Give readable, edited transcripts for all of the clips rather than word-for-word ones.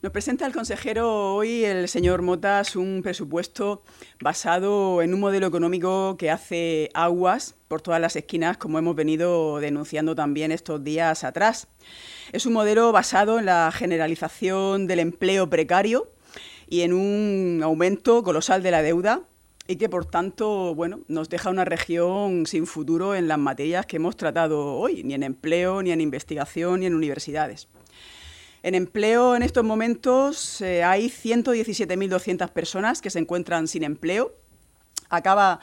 Nos presenta el consejero hoy, el señor Motas, un presupuesto basado en un modelo económico que hace aguas por todas las esquinas, como hemos venido denunciando también estos días atrás. Es un modelo basado en la generalización del empleo precario y en un aumento colosal de la deuda y que, por tanto, nos deja una región sin futuro en las materias que hemos tratado hoy, ni en empleo, ni en investigación, ni en universidades. En empleo, en estos momentos, hay 117.200 personas que se encuentran sin empleo. Acaba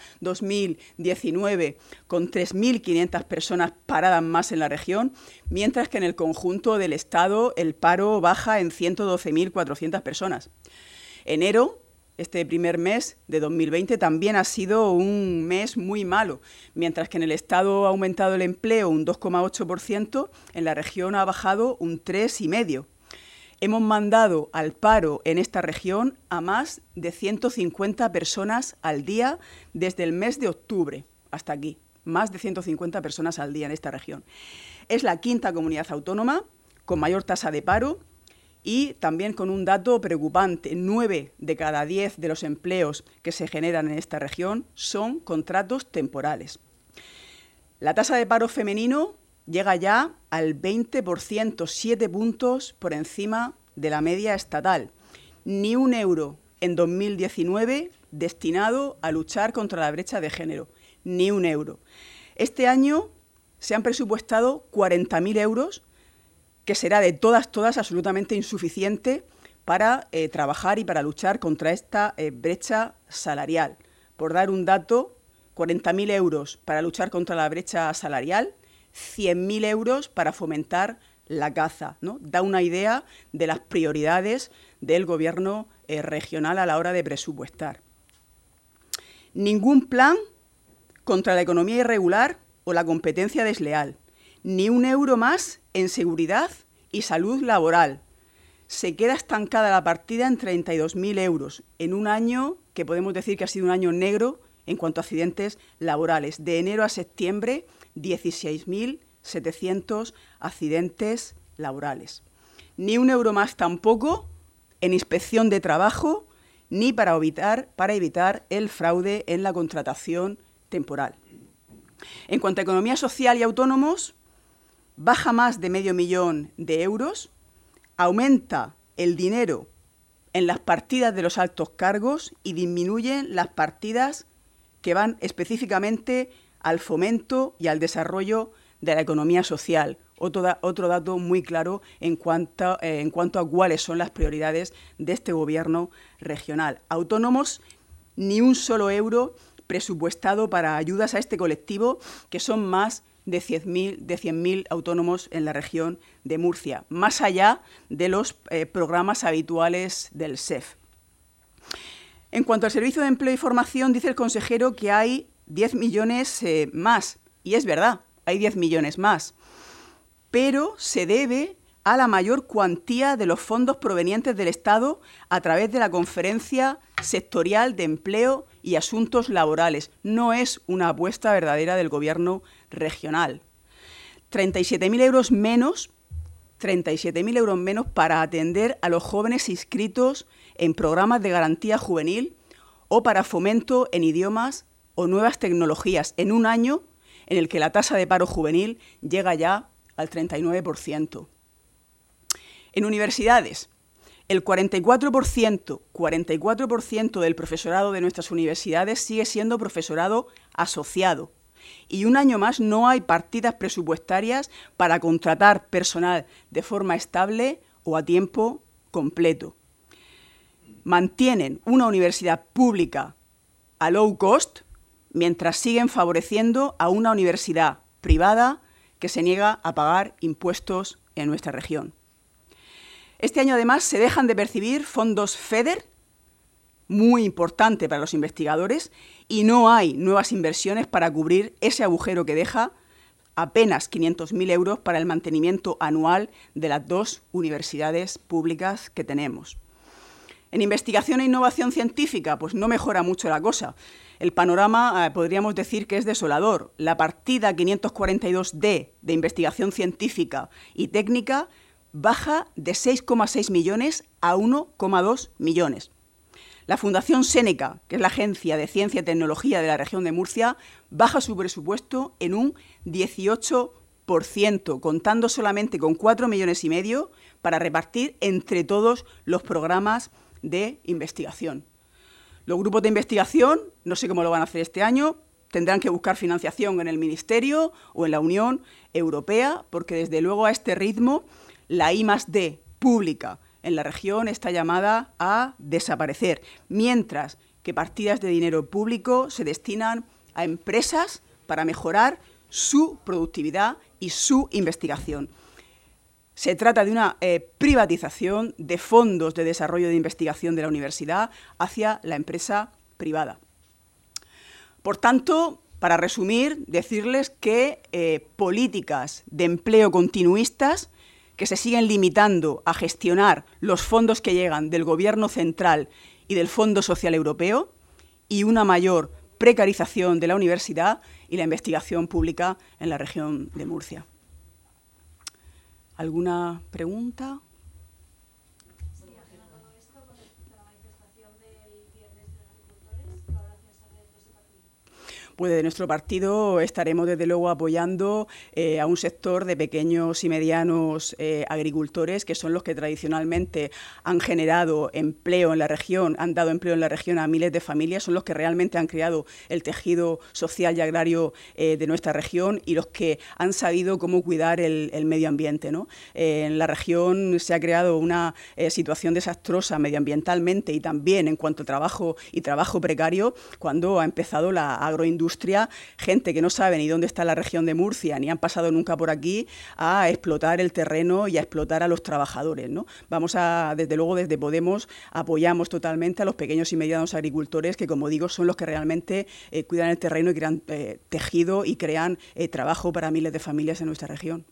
2019 con 3.500 personas paradas más en la región, mientras que en el conjunto del Estado el paro baja en 112.400 personas. Enero, este primer mes de 2020, también ha sido un mes muy malo. Mientras que en el Estado ha aumentado el empleo un 2,8%, en la región ha bajado un 3,5%. Hemos mandado al paro en esta región a más de 150 personas al día desde el mes de octubre hasta aquí. Más de 150 personas al día en esta región. Es la quinta comunidad autónoma con mayor tasa de paro y también con un dato preocupante. 9 de cada 10 de los empleos que se generan en esta región son contratos temporales. La tasa de paro femenino llega ya al 20%, 7 puntos por encima de la media estatal. Ni un euro en 2019 destinado a luchar contra la brecha de género. Ni un euro. Este año se han presupuestado 40.000 euros, que será de todas absolutamente insuficiente para trabajar y para luchar contra esta brecha salarial. Por dar un dato, 40.000 euros para luchar contra la brecha salarial, 100.000 euros para fomentar la caza, ¿no? Da una idea de las prioridades del gobierno regional a la hora de presupuestar. Ningún plan contra la economía irregular o la competencia desleal. Ni un euro más en seguridad y salud laboral. Se queda estancada la partida en 32.000 euros, en un año que podemos decir que ha sido un año negro en cuanto a accidentes laborales. De enero a septiembre, 16.700 accidentes laborales. Ni un euro más tampoco en inspección de trabajo, ni para evitar el fraude en la contratación temporal. En cuanto a economía social y autónomos, baja más de 500.000 de euros, aumenta el dinero en las partidas de los altos cargos y disminuyen las partidas que van específicamente al fomento y al desarrollo de la economía social. Otro dato muy claro en cuanto a cuáles son las prioridades de este gobierno regional. Autónomos, ni un solo euro presupuestado para ayudas a este colectivo, que son más de 100.000 autónomos en la región de Murcia, más allá de los programas habituales del SEF. En cuanto al Servicio de Empleo y Formación, dice el consejero que hay 10 millones más, y es verdad, hay 10 millones más, pero se debe a la mayor cuantía de los fondos provenientes del Estado a través de la Conferencia Sectorial de Empleo y Asuntos Laborales. No es una apuesta verdadera del Gobierno regional. 37.000 euros menos para atender a los jóvenes inscritos en programas de garantía juvenil o para fomento en idiomas o nuevas tecnologías, en un año en el que la tasa de paro juvenil llega ya al 39%. En universidades, el 44% del profesorado de nuestras universidades sigue siendo profesorado asociado. Y un año más no hay partidas presupuestarias para contratar personal de forma estable o a tiempo completo. Mantienen una universidad pública a low cost mientras siguen favoreciendo a una universidad privada que se niega a pagar impuestos en nuestra región. Este año, además, se dejan de percibir fondos FEDER, muy importante para los investigadores, y no hay nuevas inversiones para cubrir ese agujero que deja apenas 500.000 euros para el mantenimiento anual de las 2 universidades públicas que tenemos. En investigación e innovación científica, pues no mejora mucho la cosa. El panorama podríamos decir que es desolador. La partida 542D de investigación científica y técnica baja de 6,6 millones a 1,2 millones. La Fundación Seneca, que es la agencia de ciencia y tecnología de la región de Murcia, baja su presupuesto en un 18%, contando solamente con 4,5 millones para repartir entre todos los programas de investigación. Los grupos de investigación, no sé cómo lo van a hacer este año, tendrán que buscar financiación en el Ministerio o en la Unión Europea, porque desde luego a este ritmo la I+D pública en la región está llamada a desaparecer, mientras que partidas de dinero público se destinan a empresas para mejorar su productividad y su investigación. Se trata de una privatización de fondos de desarrollo de investigación de la universidad hacia la empresa privada. Por tanto, para resumir, decirles que políticas de empleo continuistas que se siguen limitando a gestionar los fondos que llegan del Gobierno central y del Fondo Social Europeo y una mayor precarización de la universidad y la investigación pública en la región de Murcia. ¿Alguna pregunta? Sí, relacionado con esto, con respecto a la manifestación del viernes de los agricultores, ¿qué valoración se hace de ese partido? Pues de nuestro partido estaremos desde luego apoyando a un sector de pequeños y medianos agricultores, que son los que tradicionalmente han generado empleo en la región, han dado empleo en la región a miles de familias, son los que realmente han creado el tejido social y agrario de nuestra región y los que han sabido cómo cuidar el medio ambiente, ¿no? En la región se ha creado una situación desastrosa medioambientalmente y también en cuanto a trabajo y trabajo precario cuando ha empezado la agroindustria, gente que no sabe ni dónde está la región de Murcia, ni han pasado nunca por aquí, a explotar el terreno y a explotar a los trabajadores, ¿no? Desde luego, desde Podemos, apoyamos totalmente a los pequeños y medianos agricultores que, como digo, son los que realmente cuidan el terreno y crean tejido y crean trabajo para miles de familias en nuestra región.